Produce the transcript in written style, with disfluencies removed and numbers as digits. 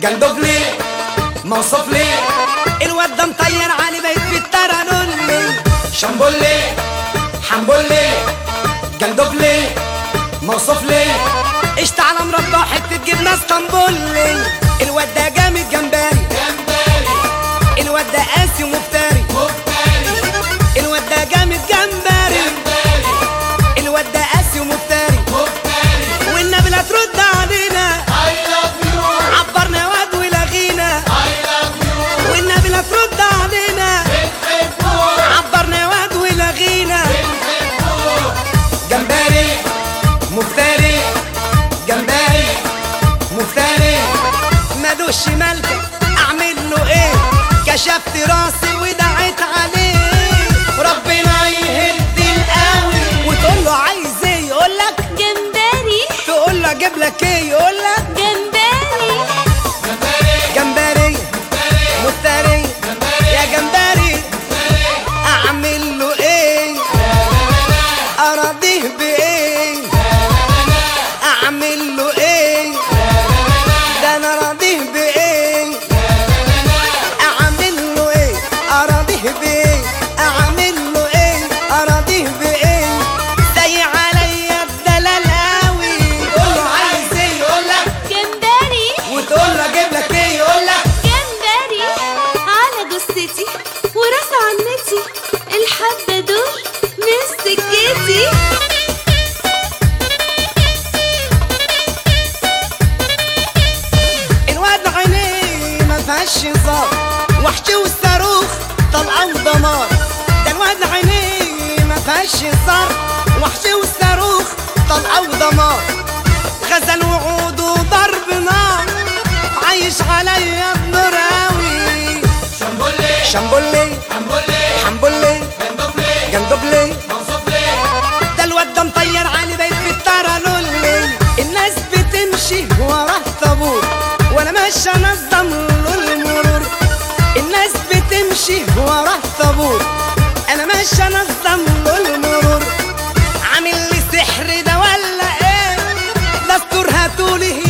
جندوب ليه موصوف ليه الواد ده مطير علي بيت في الترانون ليه شامبول ليه حنبول ليه جندوب ليه موصوف ليه قشطة على مربى وحتة جبنة اسطنبول ليه الواد ده جامد جمبري الواد ده قاسي ومفتري الواد ده جامد جمبري الواد ده قاسي ومفتري والنبي لا ترد علينا عبرنا يا واد ولغينا والنبي لا ترد علينا عبرنا يا واد ولغينا جمبري مفتري جمبري مفتري مالوش ملكة اعمل له ايه كشفت راسي ودعيت عليه ربنا يهد القوي وتقول له عايز ايه يقول لك جمبري تقول له اجيب لك ايه يقول لك جمبري جمبري مفتري يا جمبري اعمل له ايه اراضيه بايه اعمل له ايه ده انا راضيه بايه اعمل له ايه اراضيه بايه اعمل له ايه اراضيه بايه زي عليا الدلال قوي تقول له عايز ايه يقول لك جمبري وتقول له اجيب لك ايه يقول لك جمبري على جثتي وراس عنتي الحبة دول مش سكتي الواد عينيه ما فيهاش هزار وحش والصاروخ طلعوا دمار ده الواد عينيه ما فيهاش هزار وحش والصاروخ طلعوا دمار غزل وعود وضرب نار عايش عليا بنور قوي شامبول ليه شامبول ليه حنبول ليه حنبول ليه جندوب ليه جندوب ليه موصوف ليه ده الواد ده مطير علي بيت في الترانون ليه الناس بتمشي وراه طابور وانا ماشي انظم له المرور الناس بتمشي وراه طابور انا ماشي انظم له المرور عامل لي سحر ده ولا ايه دستور هاتولي